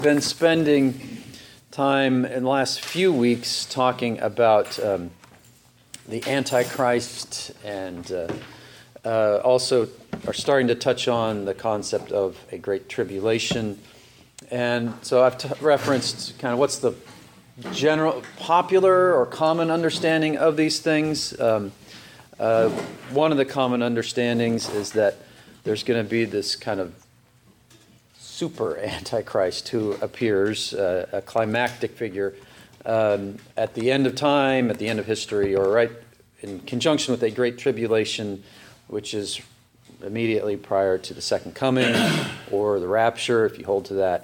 Been spending time in the last few weeks talking about the Antichrist, and also are starting to touch on the concept of a great tribulation. And so I've referenced kind of what's the general, popular or common understanding of these things. One of the common understandings is that there's going to be this kind of super Antichrist who appears, a climactic figure, at the end of time, at the end of history, or right in conjunction with a great tribulation, which is immediately prior to the second coming, or the rapture, if you hold to that.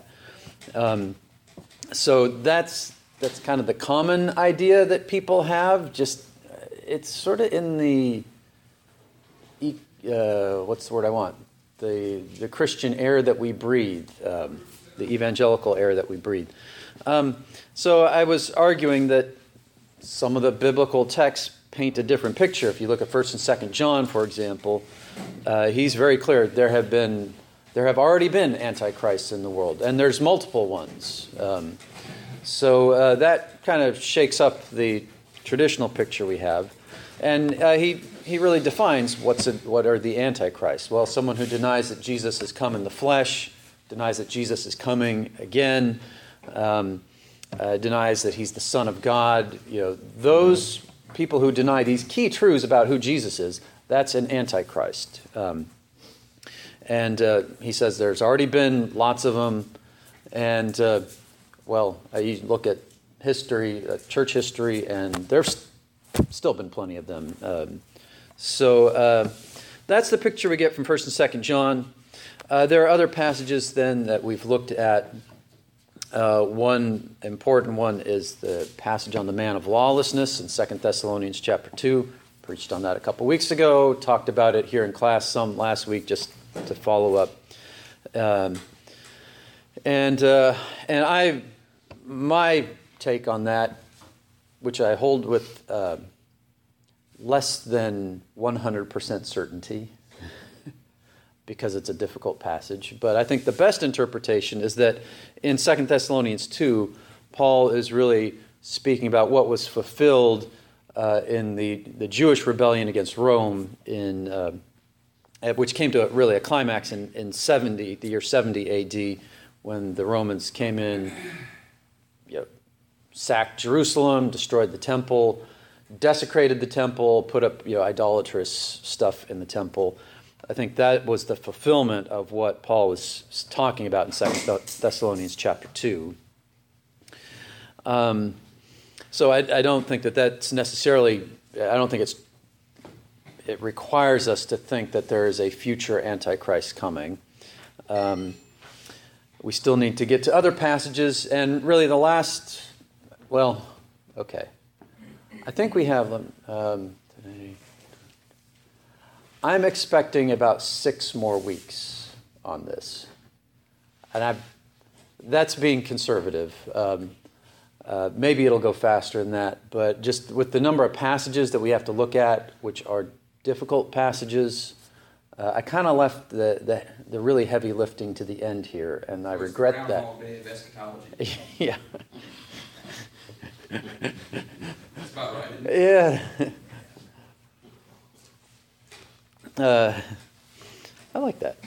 So that's kind of the common idea that people have. Just it's sort of in the what's the word I want? The Christian air that we breathe, the evangelical air that we breathe. So I was arguing that some of the biblical texts paint a different picture. If you look at 1st and 2nd John, for example, he's very clear. There have already been antichrists in the world, and there's multiple ones. So that kind of shakes up the traditional picture we have. And he really defines what are the antichrists. Well, someone who denies that Jesus has come in the flesh, denies that Jesus is coming again, denies that he's the Son of God. Those people who deny these key truths about who Jesus is, that's an antichrist. And he says there's already been lots of them. And, you look at history, church history, and there's still been plenty of them. So that's the picture we get from 1st and 2nd John. There are other passages then that we've looked at. One important one is the passage on the man of lawlessness in 2 Thessalonians chapter 2. Preached on that a couple weeks ago. Talked about it here in class some last week just to follow up. My take on that, which I hold with less than 100% certainty, because it's a difficult passage. But I think the best interpretation is that in 2 Thessalonians 2, Paul is really speaking about what was fulfilled in the Jewish rebellion against Rome, which came to really a climax in the year 70 A.D., when the Romans came in, sacked Jerusalem, destroyed the temple, desecrated the temple, put up idolatrous stuff in the temple. I think that was the fulfillment of what Paul was talking about in 2 Thessalonians chapter 2. So I don't think that's necessarily, I don't think it requires us to think that there is a future Antichrist coming. We still need to get to other passages, and really the last, I think we have them today. I'm expecting about 6 more weeks on this. And that's being conservative. Maybe it'll go faster than that, but just with the number of passages that we have to look at, which are difficult passages, I kind of left the really heavy lifting to the end here, and I regret that. Groundhog Day of eschatology. Yeah. That's about right, isn't it? Yeah. I like that.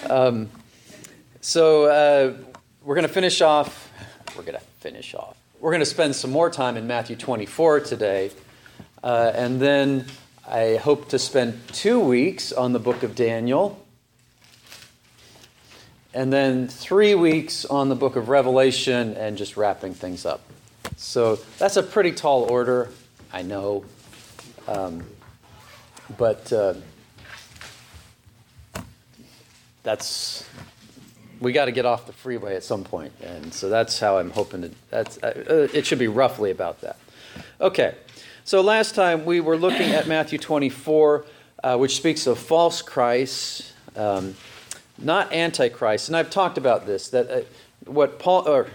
So we're going to finish off. We're going to spend some more time in Matthew 24 today, and then I hope to spend 2 weeks on the book of Daniel, and then 3 weeks on the book of Revelation, and just wrapping things up. So that's a pretty tall order, I know, but we got to get off the freeway at some point, and so that's how I'm hoping to. It should be roughly about that. Okay, so last time we were looking at Matthew 24, which speaks of false Christs, not antichrist, and I've talked about this. That what Paul,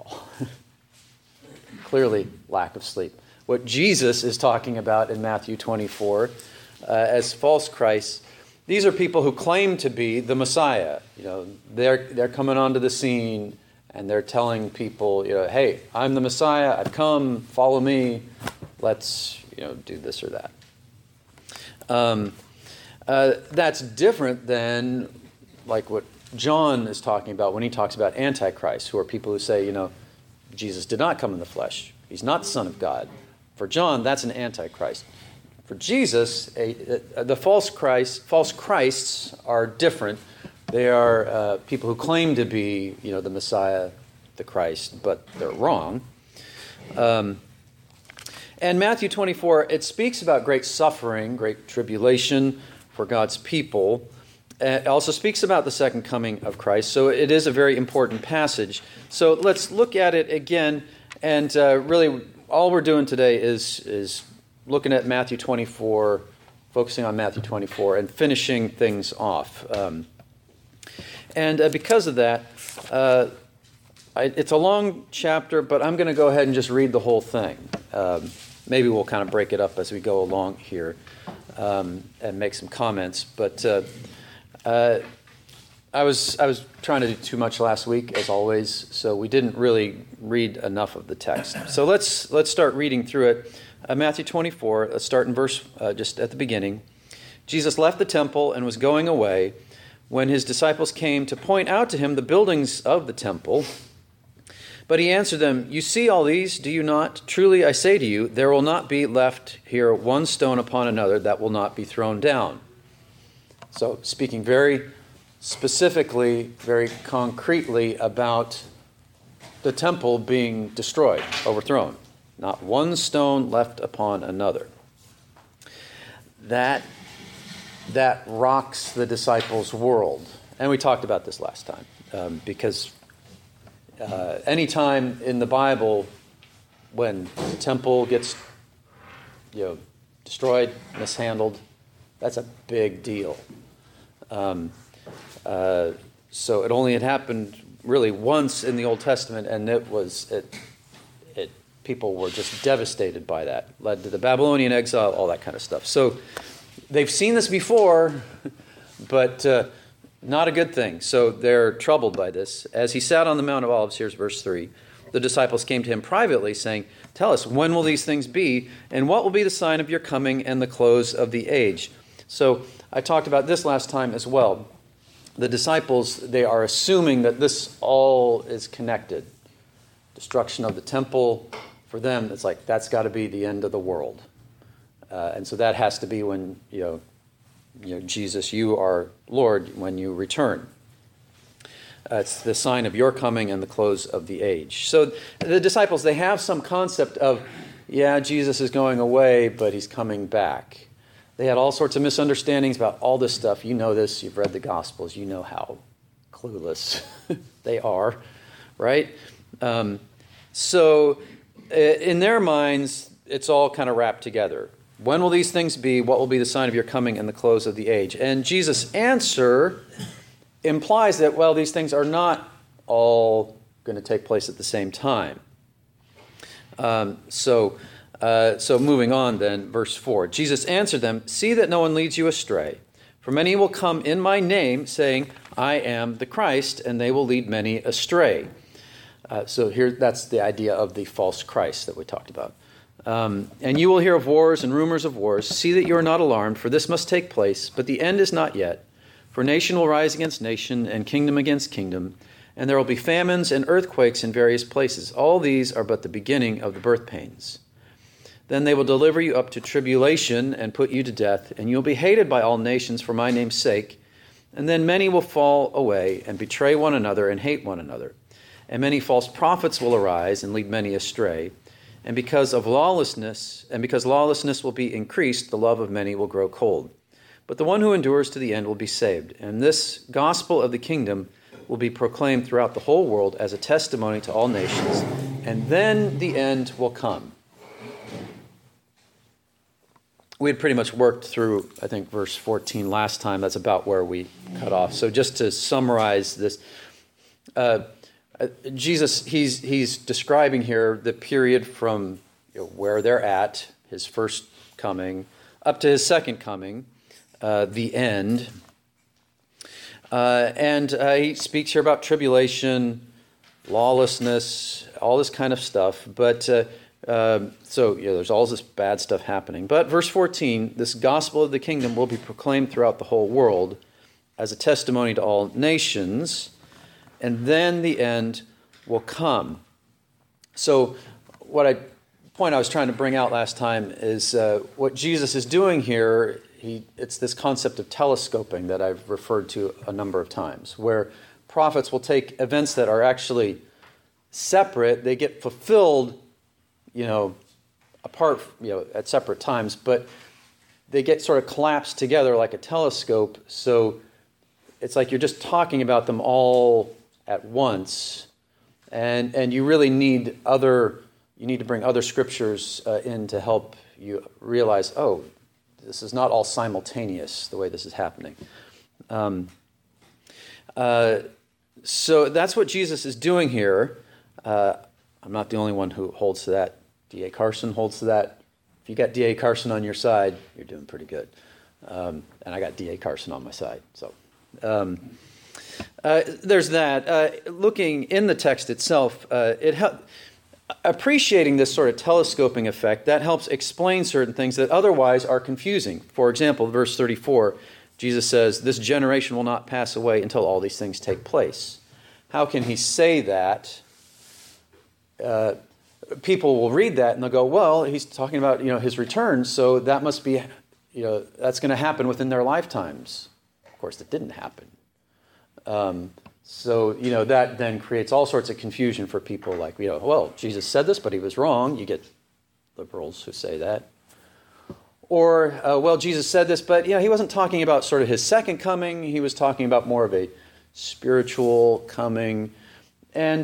clearly lack of sleep. What Jesus is talking about in Matthew 24 as false Christs. These are people who claim to be the Messiah. They're coming onto the scene And they're telling people, hey, I'm the Messiah, I've come, follow me, let's, do this or that. That's different than like what John is talking about when he talks about Antichrist, who are people who say, Jesus did not come in the flesh. He's not the Son of God. For John, that's an Antichrist. For Jesus, the false Christs are different. They are people who claim to be, the Messiah, the Christ, but they're wrong. And Matthew 24, it speaks about great suffering, great tribulation for God's people. It also speaks about the second coming of Christ. So it is a very important passage. So let's look at it again. And really, all we're doing today is looking at Matthew 24, focusing on Matthew 24, and finishing things off. And because of that, it's a long chapter, but I'm going to go ahead and just read the whole thing. Maybe we'll kind of break it up as we go along here and make some comments. But I was trying to do too much last week, as always, so we didn't really read enough of the text. So let's start reading through it. Matthew 24, let's start in verse just at the beginning. Jesus left the temple and was going away when his disciples came to point out to him the buildings of the temple. But he answered them, "You see all these, do you not? Truly I say to you, there will not be left here one stone upon another that will not be thrown down." So speaking very specifically, very concretely about the temple being destroyed, overthrown. Not one stone left upon another. That rocks the disciples' world. And we talked about this last time, because anytime in the Bible when the temple gets destroyed, mishandled, that's a big deal. So it only had happened really once in the Old Testament, and people were just devastated by that. Led to the Babylonian exile, all that kind of stuff. So they've seen this before, but not a good thing. So they're troubled by this. As he sat on the Mount of Olives, here's verse 3, the disciples came to him privately, saying, "Tell us, when will these things be, and what will be the sign of your coming and the close of the age?" So I talked about this last time as well. The disciples, they are assuming that this all is connected. Destruction of the temple, for them, it's like, that's got to be the end of the world. And so that has to be when, Jesus, you are Lord, when you return. It's the sign of your coming and the close of the age. So the disciples, they have some concept of, Jesus is going away, but he's coming back. They had all sorts of misunderstandings about all this stuff. You know this. You've read the Gospels. You know how clueless they are, right? So in their minds, it's all kind of wrapped together. When will these things be? What will be the sign of your coming and the close of the age? And Jesus' answer implies that, these things are not all going to take place at the same time. So moving on then, verse 4. Jesus answered them, "See that no one leads you astray. For many will come in my name, saying, 'I am the Christ,' and they will lead many astray." So here, that's the idea of the false Christ that we talked about. "And you will hear of wars and rumors of wars. See that you are not alarmed, for this must take place, but the end is not yet. For nation will rise against nation, and kingdom against kingdom, and there will be famines and earthquakes in various places. All these are but the beginning of the birth pains. Then they will deliver you up to tribulation and put you to death, and you will be hated by all nations for my name's sake. And then many will fall away and betray one another and hate one another. And many false prophets will arise and lead many astray. And because lawlessness will be increased, the love of many will grow cold. But the one who endures to the end will be saved. And this gospel of the kingdom will be proclaimed throughout the whole world as a testimony to all nations. And then the end will come." We had pretty much worked through, I think, verse 14 last time. That's about where we cut off. So just to summarize this, Jesus, he's describing here the period from where they're at, his first coming, up to his second coming, the end. And he speaks here about tribulation, lawlessness, all this kind of stuff. But there's all this bad stuff happening. But verse 14, this gospel of the kingdom will be proclaimed throughout the whole world as a testimony to all nations, and then the end will come. So point I was trying to bring out last time is what Jesus is doing here. It's this concept of telescoping that I've referred to a number of times, where prophets will take events that are actually separate, they get fulfilled, apart, at separate times, but they get sort of collapsed together like a telescope. So it's like you're just talking about them all at once, and you really need to bring other scriptures in to help you realize, oh, this is not all simultaneous the way this is happening. So that's what Jesus is doing here. I'm not the only one who holds to that. D.A. Carson holds to that. If you got D.A. Carson on your side, you're doing pretty good. And I got D.A. Carson on my side. So there's that. Looking in the text itself, appreciating this sort of telescoping effect, that helps explain certain things that otherwise are confusing. For example, verse 34, Jesus says, "This generation will not pass away until all these things take place." How can he say that? People will read that and they'll go, well, he's talking about his return, so that must be that's going to happen within their lifetimes. Of course, it didn't happen. So that then creates all sorts of confusion for people. Like well, Jesus said this, but he was wrong. You get liberals who say that. Or, well, Jesus said this, but he wasn't talking about sort of his second coming. He was talking about more of a spiritual coming. And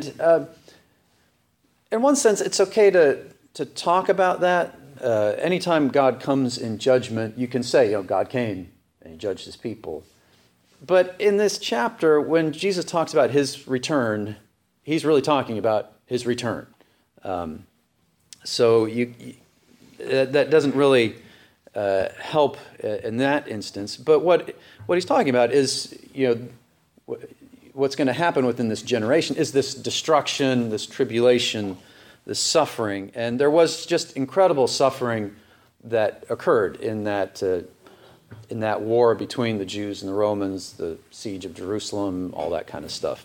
in one sense, it's okay to talk about that. Anytime God comes in judgment, you can say, God came and he judged his people. But in this chapter, when Jesus talks about his return, he's really talking about his return. So that doesn't really help in that instance. But what he's talking about is, what's going to happen within this generation is this destruction, this tribulation, this suffering. And there was just incredible suffering that occurred in that war between the Jews and the Romans, the siege of Jerusalem, all that kind of stuff.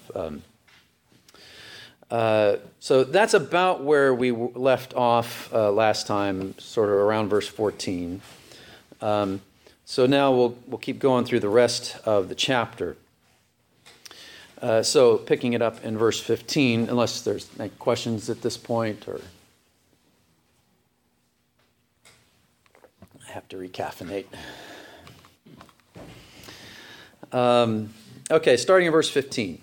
So that's about where we left off last time, sort of around verse 14. So now we'll keep going through the rest of the chapter. So picking it up in verse 15, unless there's any questions at this point, or I have to recaffeinate. Okay, starting in verse 15.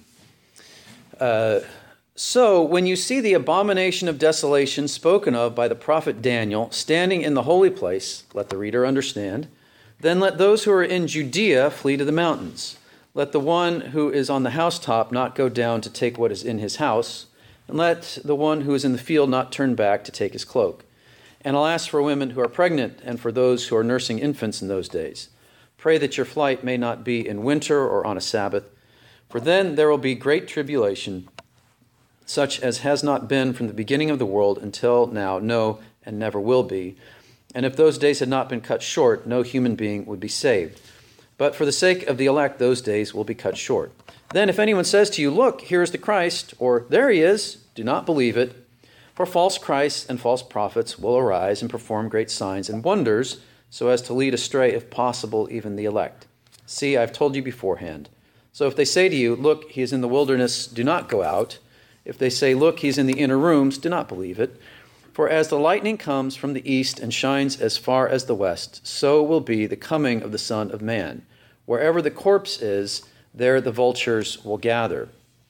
So when you see the abomination of desolation spoken of by the prophet Daniel standing in the holy place, let the reader understand, then let those who are in Judea flee to the mountains. Let the one who is on the housetop not go down to take what is in his house, and let the one who is in the field not turn back to take his cloak. And alas for women who are pregnant and for those who are nursing infants in those days. Pray that your flight may not be in winter or on a Sabbath, for then there will be great tribulation, such as has not been from the beginning of the world until now, no, and never will be. And if those days had not been cut short, no human being would be saved. But for the sake of the elect, those days will be cut short. Then if anyone says to you, look, here is the Christ, or there he is, do not believe it. For false Christs and false prophets will arise and perform great signs and wonders, so as to lead astray, if possible, even the elect. See, I've told you beforehand. So if they say to you, look, he is in the wilderness, do not go out. If they say, look, he's in the inner rooms, do not believe it. For as the lightning comes from the east and shines as far as the west, so will be the coming of the Son of Man. Wherever the corpse is, there the vultures will gather.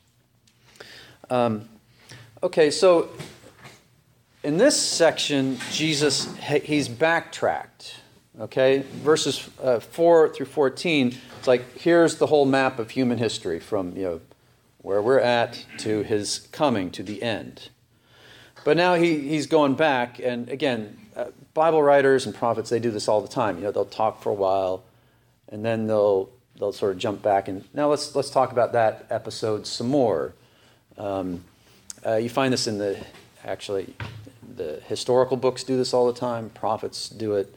Okay, so in this section, Jesus, he's backtracked. Okay, verses 4 through 14, it's like here's the whole map of human history from where we're at to his coming to the end. But now he's going back, and again, Bible writers and prophets, they do this all the time. They'll talk for a while, and then they'll sort of jump back and now let's talk about that episode some more. You find this in the historical books do this all the time. Prophets do it.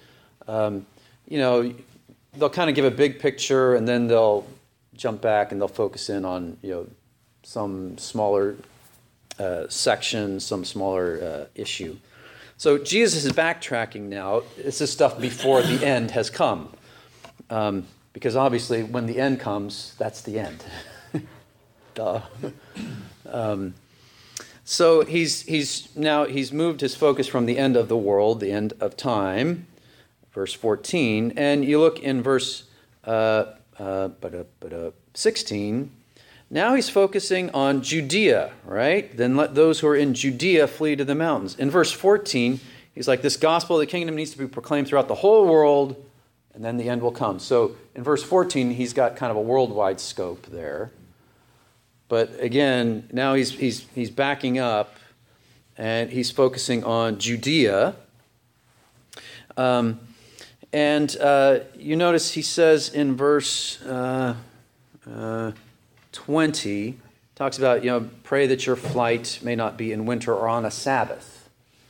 They'll kind of give a big picture, and then they'll jump back and they'll focus in on some smaller section, some smaller issue. So Jesus is backtracking now. This is stuff before the end has come, because obviously when the end comes, that's the end. Duh. So he's moved his focus from the end of the world, the end of time, verse 14, and you look in verse 16. Now he's focusing on Judea, right? Then let those who are in Judea flee to the mountains. In verse 14, he's like, this gospel of the kingdom needs to be proclaimed throughout the whole world, and then the end will come. So in verse 14, he's got kind of a worldwide scope there. But again, now he's backing up, and he's focusing on Judea. You notice he says in verse 20, talks about, pray that your flight may not be in winter or on a Sabbath.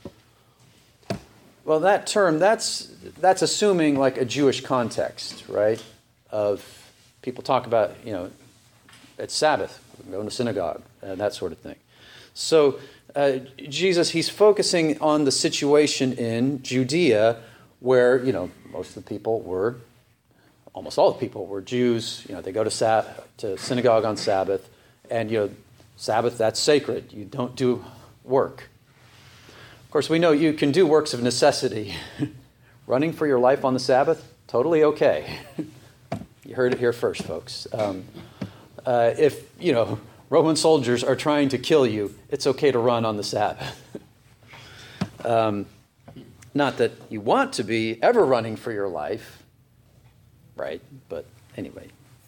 Well, that term, that's assuming like a Jewish context, right? Of people talk about, it's Sabbath, going to synagogue, that sort of thing. So Jesus, he's focusing on the situation in Judea where, almost all the people were Jews. They go to synagogue on Sabbath, and Sabbath, that's sacred. You don't do work. Of course, we know you can do works of necessity. Running for your life on the Sabbath, totally okay. You heard it here first, folks. If Roman soldiers are trying to kill you, it's okay to run on the Sabbath. Not that you want to be ever running for your life. Right, but anyway.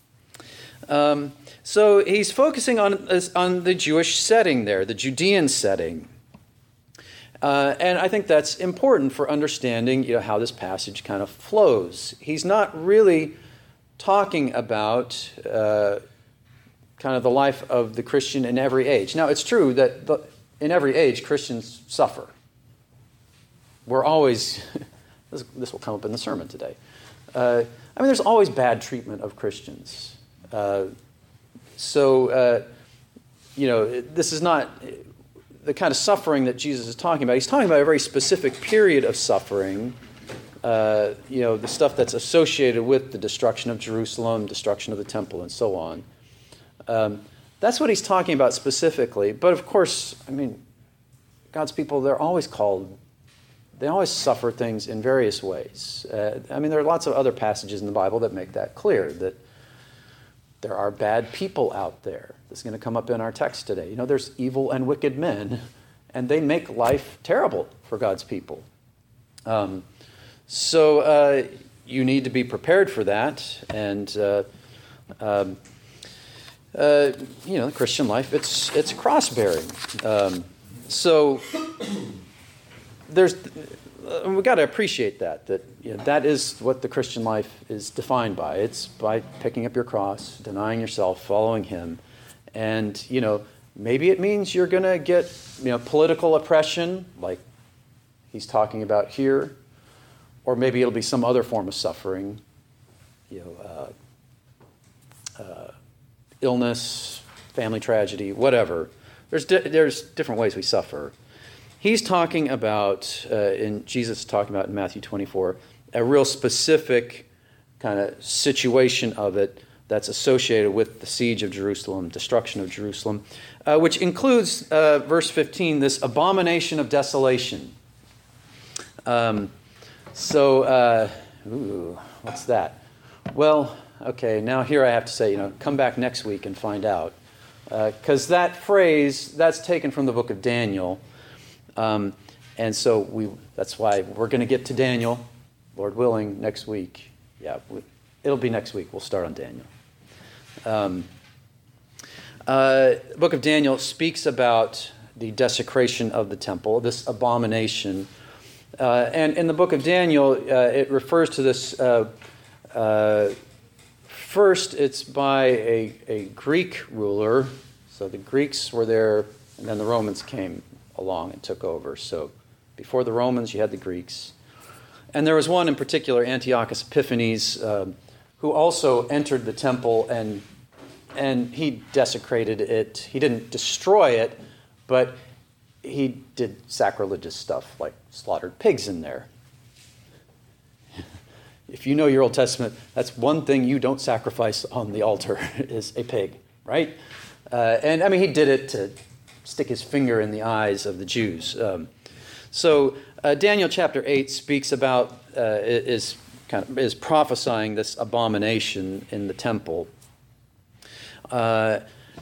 So he's focusing on the Jewish setting there, the Judean setting. And I think that's important for understanding how this passage kind of flows. He's not really talking about kind of the life of the Christian in every age. Now, it's true that in every age, Christians suffer. We're always, this will come up in the sermon today. There's always bad treatment of Christians. This is not the kind of suffering that Jesus is talking about. He's talking about a very specific period of suffering, the stuff that's associated with the destruction of Jerusalem, destruction of the temple, and so on. That's what he's talking about specifically. But of course, God's people, they're always called. They always suffer things in various ways. There are lots of other passages in the Bible that make that clear, that there are bad people out there. This is going to come up in our text today. There's evil and wicked men, and they make life terrible for God's people. So you need to be prepared for that. And, the Christian life, it's cross-bearing. So we've got to appreciate that that is what the Christian life is defined by. It's by picking up your cross, denying yourself, following him. And, maybe it means you're going to get, political oppression, like he's talking about here. Or maybe it'll be some other form of suffering, illness, family tragedy, whatever. There's different ways we suffer. He's talking about, Jesus is talking about in Matthew 24, a real specific kind of situation of it that's associated with the siege of Jerusalem, destruction of Jerusalem, which includes, verse 15, this abomination of desolation. What's that? Well, okay, now here I have to say, come back next week and find out. Because that phrase, that's taken from the book of Daniel. And so that's why we're going to get to Daniel, Lord willing, next week. Yeah, it'll be next week. We'll start on Daniel. The book of Daniel speaks about the desecration of the temple, this abomination. And in the book of Daniel, it refers to this. First, it's by a Greek ruler. So the Greeks were there And then the Romans came along and took over. So before the Romans, you had the Greeks. And there was one in particular, Antiochus Epiphanes, who also entered the temple, and he desecrated it. He didn't destroy it, but he did sacrilegious stuff, like slaughtered pigs in there. If you know your Old Testament, that's one thing you don't sacrifice on the altar is a pig, right? And I mean, he did it to stick his finger in the eyes of the Jews. So Daniel chapter 8 speaks about, is prophesying this abomination in the temple. So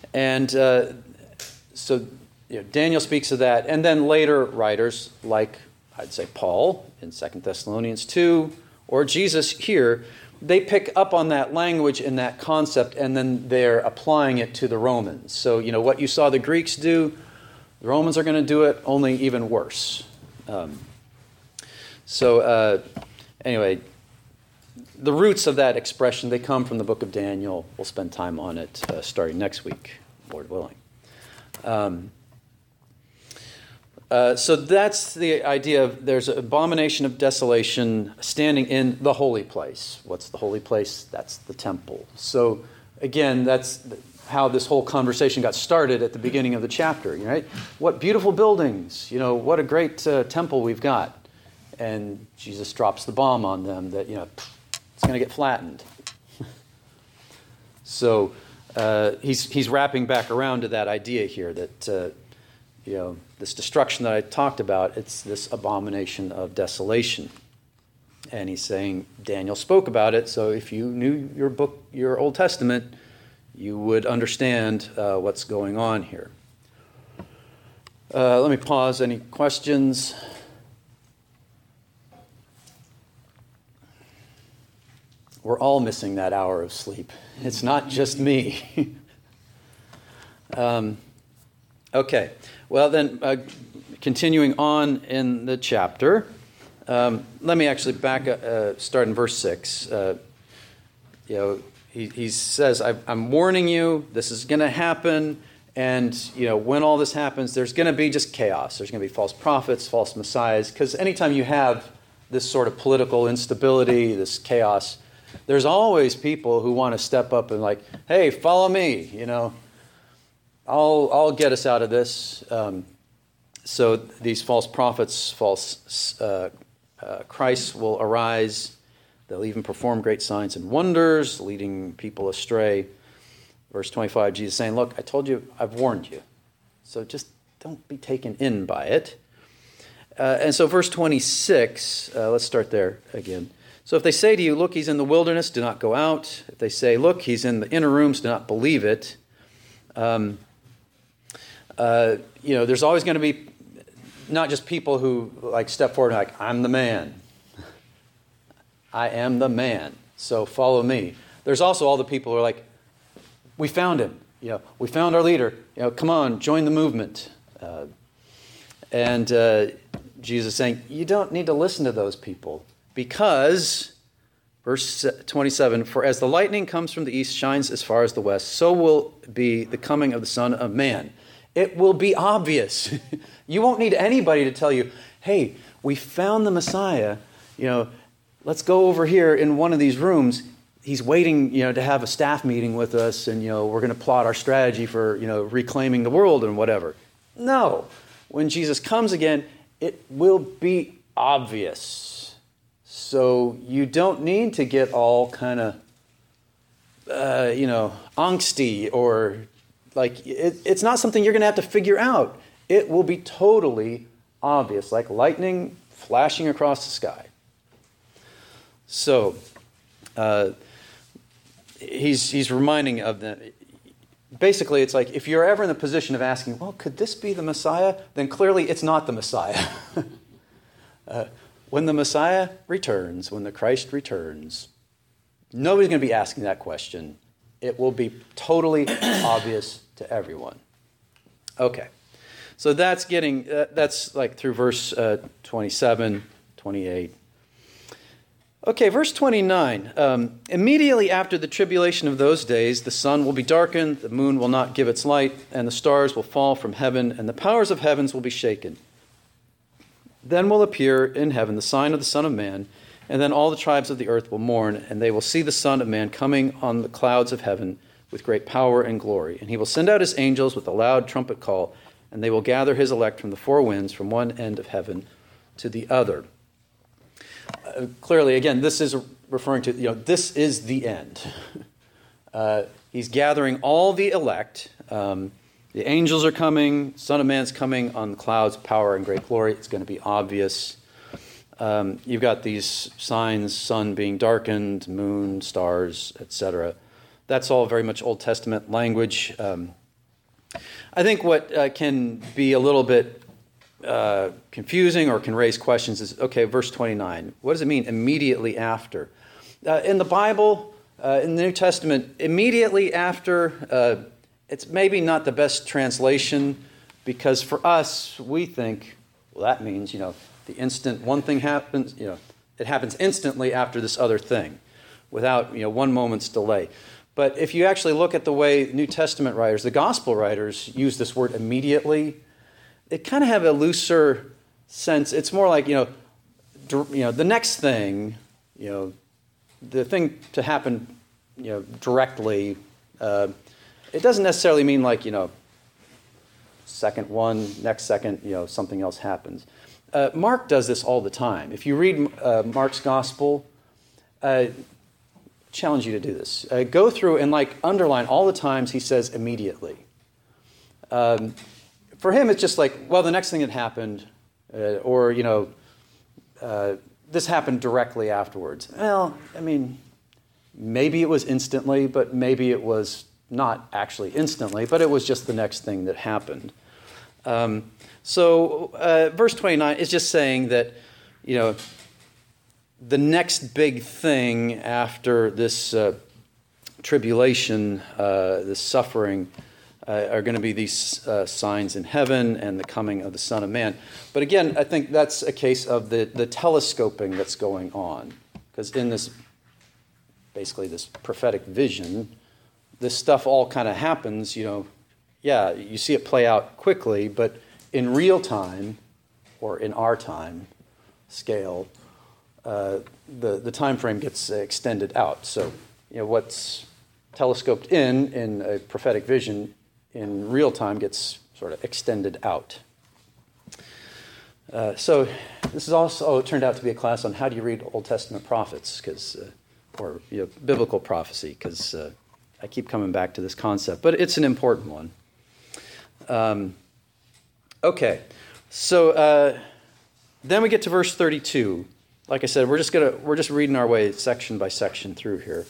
Daniel speaks of that, and then later writers like, I'd say, Paul in 2 Thessalonians 2, or Jesus here, they pick up on that language and that concept, and then they're applying it to the Romans. So, what you saw the Greeks do, the Romans are going to do it, only even worse. Anyway, the roots of that expression, they come from the book of Daniel. We'll spend time on it starting next week, Lord willing. So that's the idea of there's an abomination of desolation standing in the holy place. What's the holy place? That's the temple. So again, that's how this whole conversation got started at the beginning of the chapter, right? What beautiful buildings, what a great temple we've got. And Jesus drops the bomb on them that, it's going to get flattened. So he's wrapping back around to that idea here that, this destruction that I talked about, it's this abomination of desolation. And he's saying Daniel spoke about it, so if you knew your Old Testament, you would understand what's going on here. Let me pause. Any questions? We're all missing that hour of sleep. It's not just me. Okay. Well, then, continuing on in the chapter, let me actually start in verse 6. He says, I'm warning you, this is going to happen, and, when all this happens, there's going to be just chaos. There's going to be false prophets, false messiahs, because anytime you have this sort of political instability, this chaos, there's always people who want to step up and like, hey, follow me, I'll get us out of this. So these false prophets, false Christs will arise. They'll even perform great signs and wonders, leading people astray. Verse 25, Jesus saying, look, I told you, I've warned you. So just don't be taken in by it. And so verse 26, let's start there again. So if they say to you, look, he's in the wilderness, do not go out. If they say, look, he's in the inner rooms, do not believe it. There's always going to be not just people who step forward and like, I'm the man. I am the man, so follow me. There's also all the people who are like, we found him. We found our leader. Come on, join the movement. And Jesus is saying, you don't need to listen to those people because, verse 27, for as the lightning comes from the east, shines as far as the west, so will be the coming of the Son of Man. It will be obvious. You won't need anybody to tell you, hey, we found the Messiah. Let's go over here in one of these rooms. He's waiting, to have a staff meeting with us, and, we're going to plot our strategy for, reclaiming the world and whatever. No. When Jesus comes again, it will be obvious. So you don't need to get all kind of, angsty or it's not something you're going to have to figure out. It will be totally obvious, like lightning flashing across the sky. So he's reminding of them. Basically, it's like if you're ever in the position of asking, well, could this be the Messiah? Then clearly it's not the Messiah. When the Messiah returns, when the Christ returns, nobody's going to be asking that question. It will be totally obvious to everyone. Okay. So that's through verse 27, 28. Okay, verse 29. Immediately after the tribulation of those days, the sun will be darkened, the moon will not give its light, and the stars will fall from heaven, and the powers of heavens will be shaken. Then will appear in heaven the sign of the Son of Man, and then all the tribes of the earth will mourn, and they will see the Son of Man coming on the clouds of heaven with great power and glory. And he will send out his angels with a loud trumpet call, and they will gather his elect from the four winds, from one end of heaven to the other. Clearly, again, this is referring to, this is the end. He's gathering all the elect. The angels are coming. Son of Man's coming on the clouds, power and great glory. It's going to be obvious. You've got these signs, sun being darkened, moon, stars, etc. That's all very much Old Testament language. I think what can be a little bit confusing or can raise questions is, okay, verse 29. What does it mean immediately after? In the Bible, in the New Testament, immediately after, it's maybe not the best translation, because for us, we think, well, that means, the instant one thing happens, it happens instantly after this other thing, without, one moment's delay. But if you actually look at the way New Testament writers, the gospel writers, use this word immediately, they kind of have a looser sense. It's more like, the next thing, the thing to happen, directly. It doesn't necessarily mean like, second one, next second, something else happens. Mark does this all the time. If you read Mark's gospel, challenge you to do this. Go through and underline all the times he says immediately. For him, it's just like, well, the next thing that happened, or, this happened directly afterwards. Well, I mean, maybe it was instantly, but maybe it was not actually instantly, but it was just the next thing that happened. So verse 29 is just saying that, the next big thing after this tribulation, this suffering, are going to be these signs in heaven and the coming of the Son of Man. But again, I think that's a case of the telescoping that's going on. Because in this, basically this prophetic vision, this stuff all kind of happens, you see it play out quickly, but in real time, or in our time scale, the time frame gets extended out. So, what's telescoped in a prophetic vision in real time gets sort of extended out. So this is also turned out to be a class on how do you read Old Testament prophets, or biblical prophecy, because I keep coming back to this concept, but it's an important one. Okay, so then we get to verse 32. Like I said, we're just reading our way section by section through here.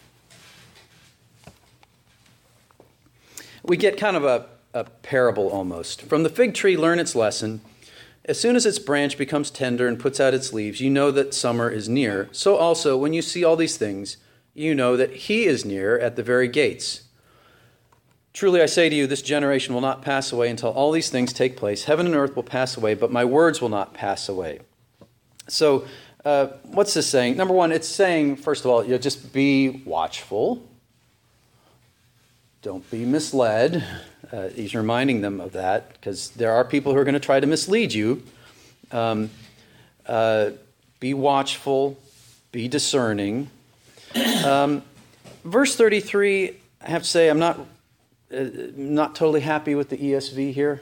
We get kind of a parable almost. From the fig tree, learn its lesson. As soon as its branch becomes tender and puts out its leaves, you know that summer is near. So also, when you see all these things, you know that he is near at the very gates. Truly I say to you, this generation will not pass away until all these things take place. Heaven and earth will pass away, but my words will not pass away. So, what's this saying? Number one, it's saying, first of all, just be watchful. Don't be misled. He's reminding them of that, because there are people who are going to try to mislead you. Be watchful. Be discerning. Verse 33, I have to say, I'm not totally happy with the ESV here.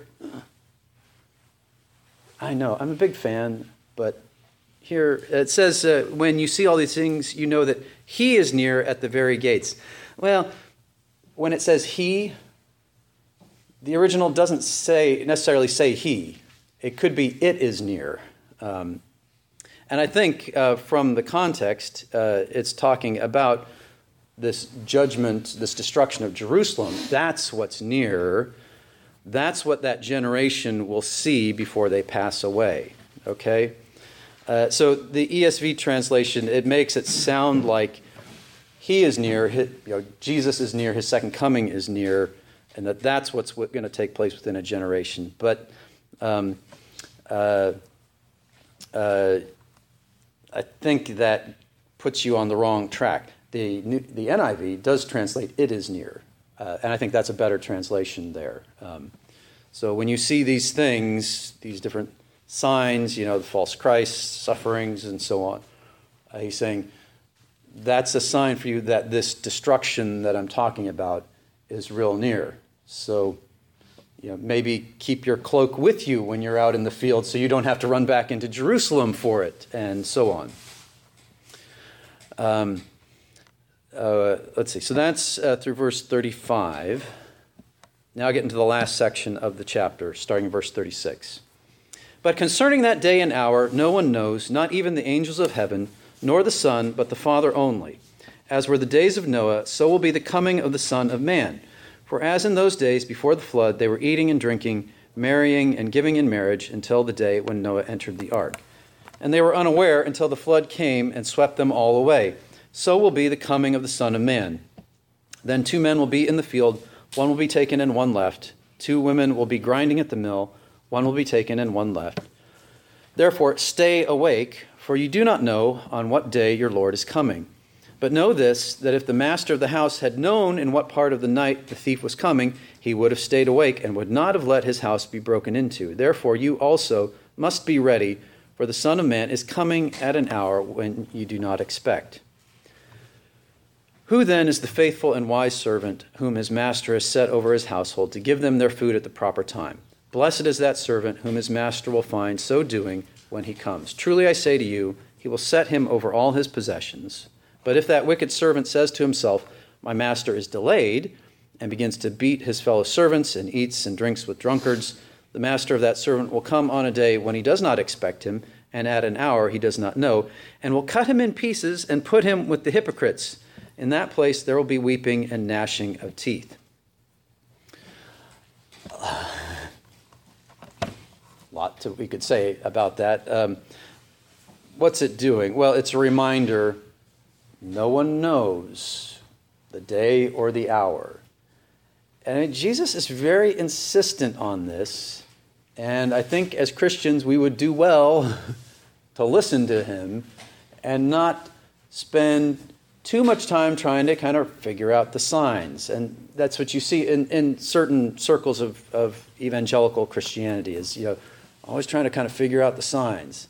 I know, I'm a big fan, but here it says, when you see all these things, you know that he is near at the very gates. Well, when it says he, the original doesn't necessarily say he. It could be it is near. And I think from the context, it's talking about this judgment, this destruction of Jerusalem. That's what's near. That's what that generation will see before they pass away. Okay? So the ESV translation, it makes it sound like he is near, Jesus is near, his second coming is near, and that's what's going to take place within a generation. But I think that puts you on the wrong track. The NIV does translate, "it is near." And I think that's a better translation there. So when you see these things, these different signs, the false Christ, sufferings, and so on, he's saying that's a sign for you that this destruction that I'm talking about is real near. So maybe keep your cloak with you when you're out in the field so you don't have to run back into Jerusalem for it, and so on. Let's see. So that's through verse 35. Now I get into the last section of the chapter, starting in verse 36. But concerning that day and hour, no one knows, not even the angels of heaven, nor the Son, but the Father only. As were the days of Noah, so will be the coming of the Son of Man. For as in those days before the flood, they were eating and drinking, marrying and giving in marriage until the day when Noah entered the ark. And they were unaware until the flood came and swept them all away. So will be the coming of the Son of Man. Then 2 men will be in the field, one will be taken and one left. 2 women will be grinding at the mill, one will be taken and one left. Therefore stay awake, for you do not know on what day your Lord is coming. But know this, that if the master of the house had known in what part of the night the thief was coming, he would have stayed awake and would not have let his house be broken into. Therefore you also must be ready, for the Son of Man is coming at an hour when you do not expect. Who then is the faithful and wise servant whom his master has set over his household to give them their food at the proper time? Blessed is that servant whom his master will find so doing when he comes. Truly I say to you, he will set him over all his possessions. But if that wicked servant says to himself, my master is delayed, and begins to beat his fellow servants and eats and drinks with drunkards, the master of that servant will come on a day when he does not expect him, and at an hour he does not know, and will cut him in pieces and put him with the hypocrites. In that place there will be weeping and gnashing of teeth. Lot we could say about that. What's it doing? Well, it's a reminder no one knows the day or the hour. And Jesus is very insistent on this. And I think as Christians we would do well to listen to him and not spend too much time trying to kind of figure out the signs. And that's what you see in certain circles of evangelical Christianity is, always trying to kind of figure out the signs.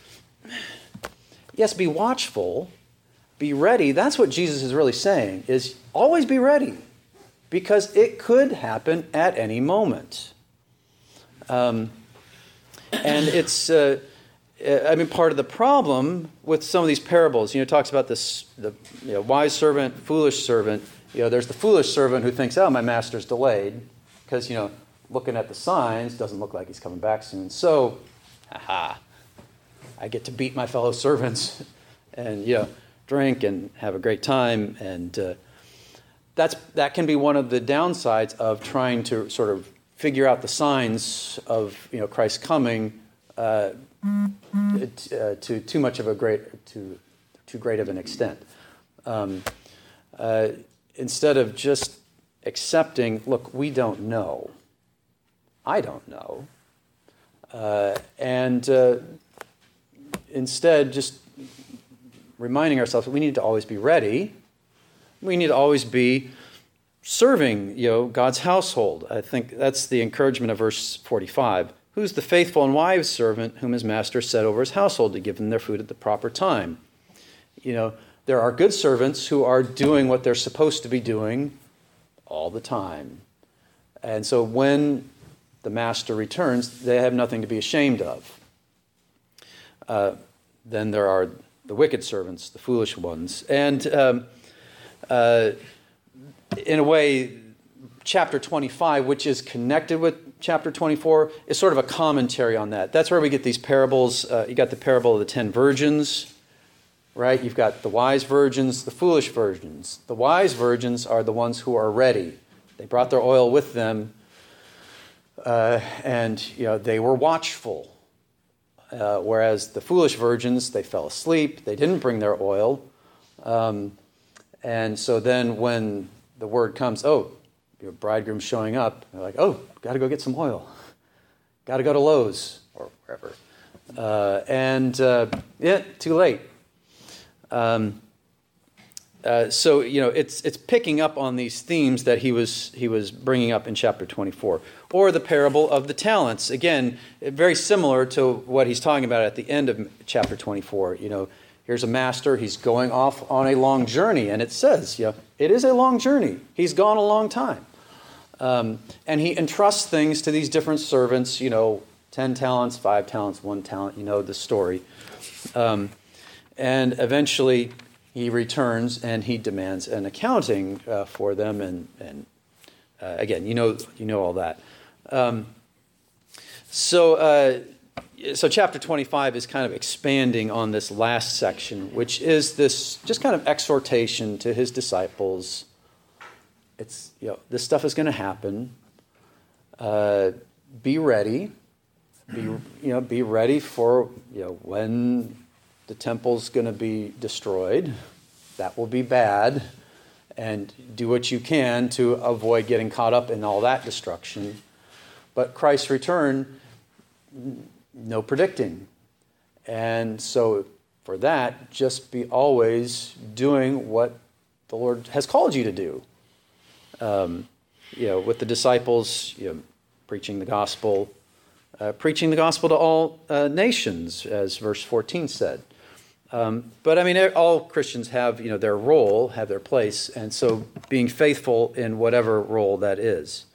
Yes, be watchful, be ready. That's what Jesus is really saying, is always be ready, because it could happen at any moment. And it's... part of the problem with some of these parables, it talks about this, the wise servant, foolish servant. There's the foolish servant who thinks, my master's delayed because, looking at the signs, doesn't look like he's coming back soon. So, I get to beat my fellow servants and, drink and have a great time. And that can be one of the downsides of trying to sort of figure out the signs of, Christ's coming to too much of too great of an extent. Instead of just accepting, look, we don't know. I don't know. And instead just reminding ourselves that we need to always be ready. We need to always be serving, God's household. I think that's the encouragement of verse 45. Who's the faithful and wise servant whom his master set over his household to give them their food at the proper time? There are good servants who are doing what they're supposed to be doing all the time. And so when the master returns, they have nothing to be ashamed of. Then there are the wicked servants, the foolish ones. And in a way, chapter 25, which is connected with chapter 24, is sort of a commentary on that. That's where we get these parables. You got the parable of the 10 virgins, right? You've got the wise virgins, the foolish virgins. The wise virgins are the ones who are ready. They brought their oil with them, and they were watchful. Whereas the foolish virgins, they fell asleep. They didn't bring their oil. And so then when the word comes, your bridegroom's showing up, they're like, got to go get some oil. Got to go to Lowe's or wherever. Too late. So it's picking up on these themes that he was bringing up in chapter 24, or the parable of the talents. Again, very similar to what he's talking about at the end of chapter 24. Here's a master. He's going off on a long journey, and it says, it is a long journey. He's gone a long time, and he entrusts things to these different servants. 10 talents, 5 talents, 1 talent. The story, and eventually he returns and he demands an accounting for them, and again, you know all that. So chapter 25 is kind of expanding on this last section, which is this just kind of exhortation to his disciples. It's this stuff is going to happen. Be ready. Be ready for when the temple's going to be destroyed. That will be bad. And do what you can to avoid getting caught up in all that destruction. But Christ's return, no predicting. And so for that, just be always doing what the Lord has called you to do. With the disciples, preaching the gospel to all nations, as verse 14 said. But all Christians have, their role, have their place, and so being faithful in whatever role that is.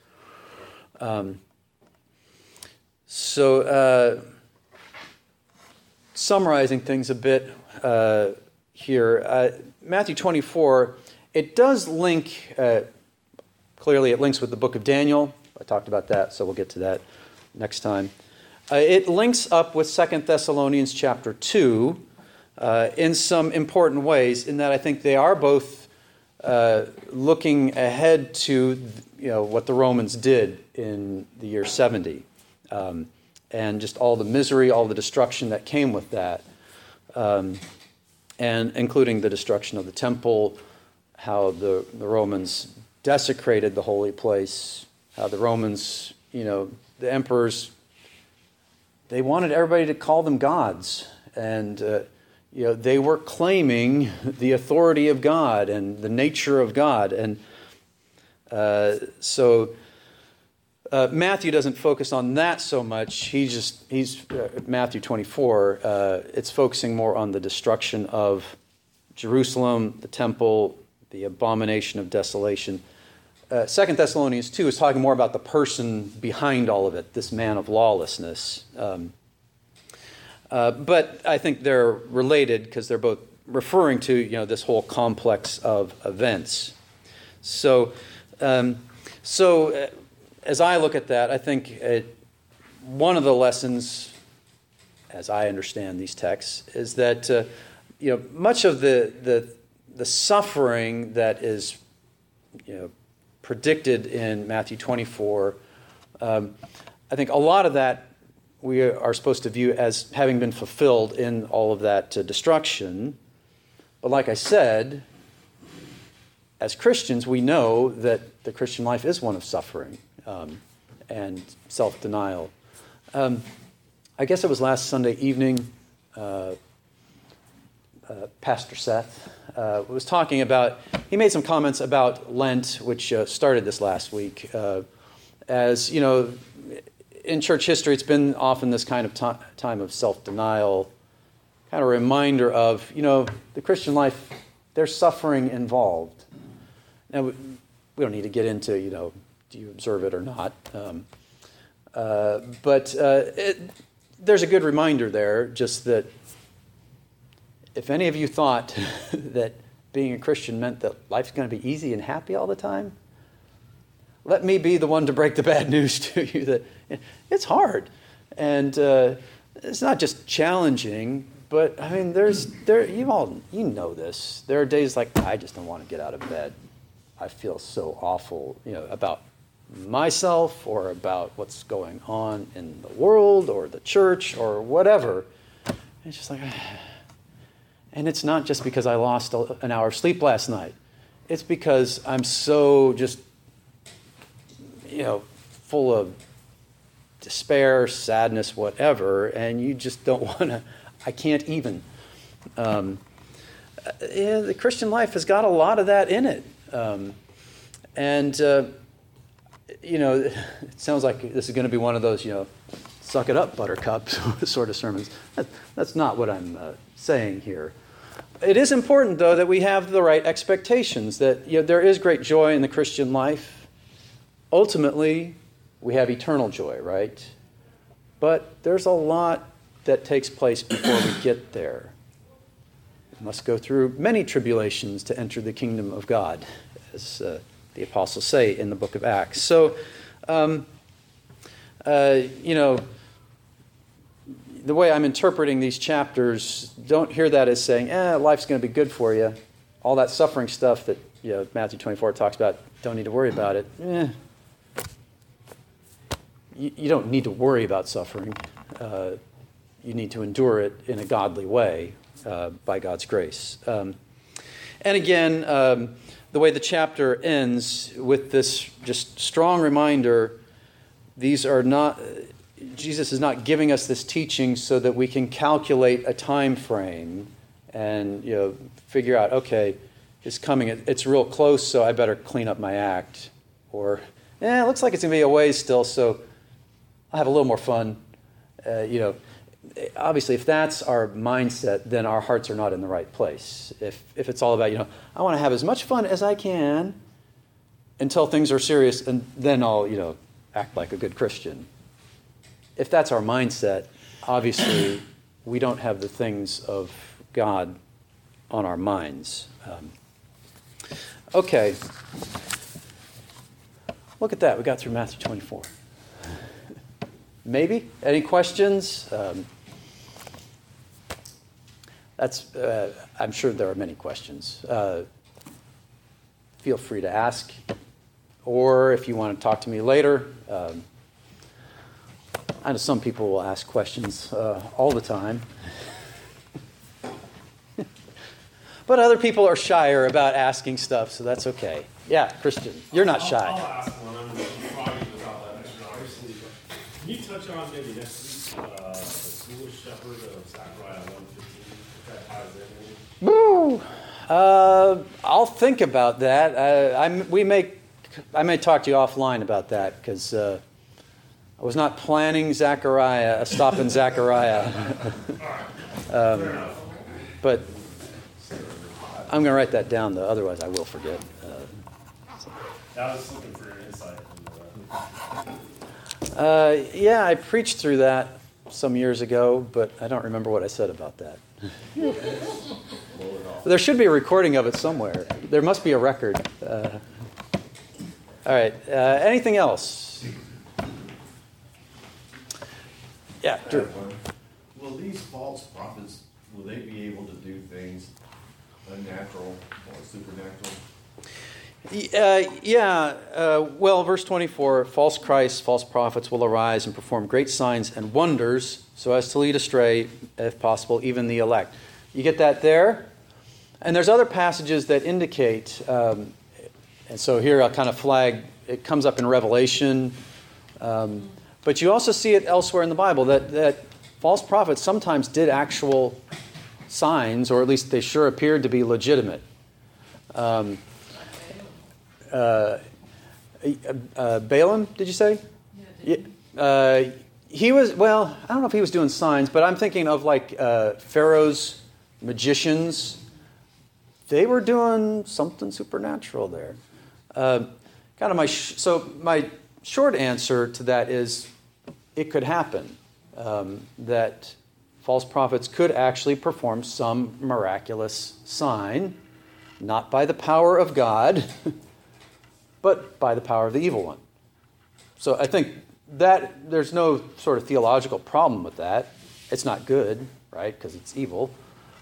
Summarizing things a bit here, Matthew 24, it does link, clearly it links with the book of Daniel. I talked about that, so we'll get to that next time. It links up with 2 Thessalonians chapter 2 in some important ways, in that I think they are both looking ahead to what the Romans did in the year 70. And just all the misery, all the destruction that came with that, and including the destruction of the temple, how the Romans desecrated the holy place, how the Romans, the emperors, they wanted everybody to call them gods, and they were claiming the authority of God and the nature of God, and so Matthew doesn't focus on that so much. He's Matthew 24. It's focusing more on the destruction of Jerusalem, the temple, the abomination of desolation. 2 Thessalonians 2 is talking more about the person behind all of it, this man of lawlessness. But I think they're related because they're both referring to this whole complex of events. So as I look at that, I think one of the lessons, as I understand these texts, is that much of the suffering that is predicted in Matthew 24, I think a lot of that we are supposed to view as having been fulfilled in all of that destruction. But like I said, as Christians, we know that the Christian life is one of suffering and self-denial. I guess it was last Sunday evening, Pastor Seth was talking about, he made some comments about Lent, which started this last week. As, in church history, it's been often this kind of time of self-denial, kind of a reminder of, the Christian life, there's suffering involved. Now, we don't need to get into, do you observe it or not? But there's a good reminder there, just that if any of you thought that being a Christian meant that life's going to be easy and happy all the time, let me be the one to break the bad news to you that it's hard. And it's not just challenging, but I mean, you know this. There are days like, I just don't want to get out of bed. I feel so awful, about myself or about what's going on in the world or the church or whatever. It's just like, and it's not just because I lost an hour of sleep last night. It's because I'm so just, full of despair, sadness, whatever, and you just don't want to, I can't even. the Christian life has got a lot of that in it. It sounds like this is going to be one of those, suck it up, buttercup sort of sermons. That's not what I'm saying here. It is important, though, that we have the right expectations, that there is great joy in the Christian life. Ultimately, we have eternal joy, right? But there's a lot that takes place before we get there. We must go through many tribulations to enter the kingdom of God, as the apostles say in the book of Acts. So, the way I'm interpreting these chapters, don't hear that as saying, life's going to be good for you. All that suffering stuff that Matthew 24 talks about, don't need to worry about it. You don't need to worry about suffering. You need to endure it in a godly way by God's grace. And again, the way the chapter ends with this just strong reminder, these are not... Jesus is not giving us this teaching so that we can calculate a time frame and figure out, okay, it's coming, it's real close, so I better clean up my act. Or, it looks like it's going to be a ways still, so I'll have a little more fun. Obviously, if that's our mindset, then our hearts are not in the right place. If it's all about, I want to have as much fun as I can until things are serious, and then I'll, act like a good Christian. If that's our mindset, obviously we don't have the things of God on our minds. Okay. Look at that. We got through Matthew 24. Maybe? Any questions? I'm sure there are many questions. Feel free to ask. Or if you want to talk to me later, I know some people will ask questions all the time. But other people are shyer about asking stuff, so that's okay. Yeah, Christian, you're not shy. I'll ask one. I'm talking about that next one, obviously. Can you touch on maybe next week the foolish shepherd of Zechariah 1:15? If that ties in? Woo! I'll think about that. I may talk to you offline about that because I was not planning Zechariah, a stop in Zechariah. But I'm going to write that down, though. Otherwise, I will forget. I was looking for your insight into that. Yeah, I preached through that some years ago, but I don't remember what I said about that. There should be a recording of it somewhere. There must be a record. All right. Anything else? Yeah, Drew. Will these false prophets, will they be able to do things unnatural or supernatural? Well, verse 24, false Christs, false prophets will arise and perform great signs and wonders so as to lead astray, if possible, even the elect. You get that there? And there's other passages that indicate, and so here I'll kind of flag, it comes up in Revelation, but you also see it elsewhere in the Bible that false prophets sometimes did actual signs, or at least they sure appeared to be legitimate. Balaam, did you say? Yeah. He was, well, I don't know if he was doing signs, but I'm thinking of like Pharaoh's magicians. They were doing something supernatural there. My short answer to that is it could happen that false prophets could actually perform some miraculous sign, not by the power of God, but by the power of the evil one. So I think that there's no sort of theological problem with that. It's not good, right, because it's evil.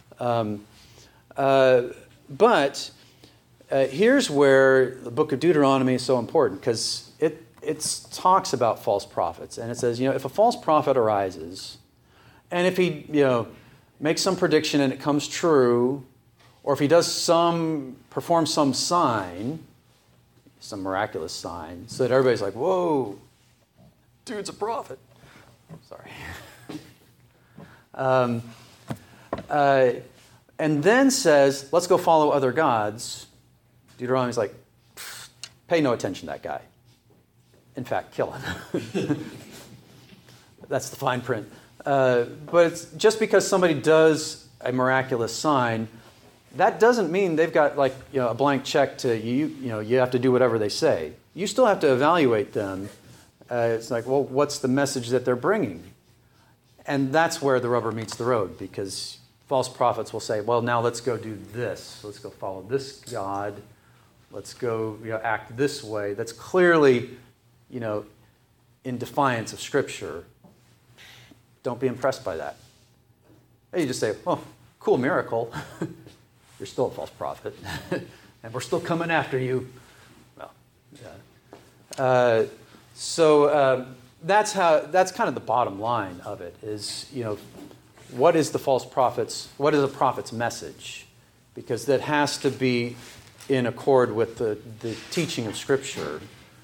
But here's where the book of Deuteronomy is so important, because it talks about false prophets. And it says, if a false prophet arises, and if he makes some prediction and it comes true, or if he performs some sign, some miraculous sign, so that everybody's like, whoa, dude's a prophet. Sorry. and then says, let's go follow other gods, Deuteronomy's like, pay no attention to that guy. In fact, kill him. That's the fine print. But it's just because somebody does a miraculous sign, that doesn't mean they've got a blank check to you have to do whatever they say. You still have to evaluate them. It's like, well, what's the message that they're bringing? And that's where the rubber meets the road, because false prophets will say, well, now let's go do this. Let's go follow this God. Let's go act this way. That's clearly, in defiance of Scripture. Don't be impressed by that. And you just say, oh, cool miracle. You're still a false prophet. And we're still coming after you. Well, yeah. That's kind of the bottom line of it is, what is a prophet's message? Because that has to be in accord with the teaching of Scripture.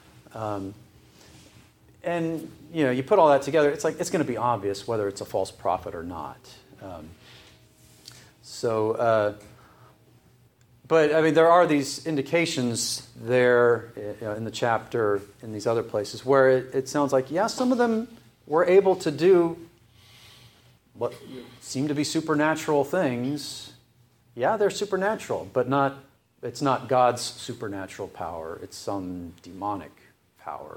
And, you put all that together, it's like it's going to be obvious whether it's a false prophet or not. But, I mean, there are these indications there in the chapter, in these other places, where it sounds like, some of them were able to do what seem to be supernatural things. Yeah, they're supernatural, but it's not God's supernatural power. It's some demonic power.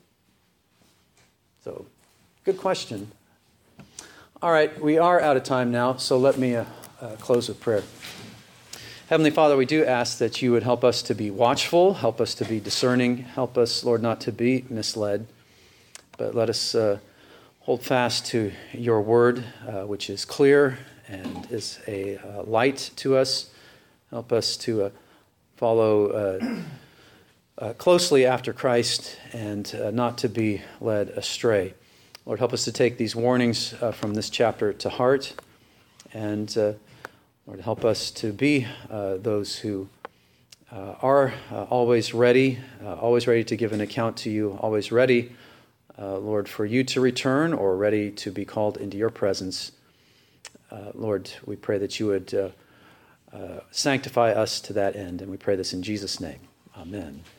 So, good question. All right, we are out of time now, so let me close with prayer. Heavenly Father, we do ask that you would help us to be watchful, help us to be discerning, help us, Lord, not to be misled, but let us hold fast to your word, which is clear and is a light to us. Help us to follow closely after Christ and not to be led astray. Lord, help us to take these warnings from this chapter to heart, and Lord, help us to be those who are always ready to give an account to you, always ready, Lord, for you to return or ready to be called into your presence. Lord, we pray that you would sanctify us to that end, and we pray this in Jesus' name. Amen.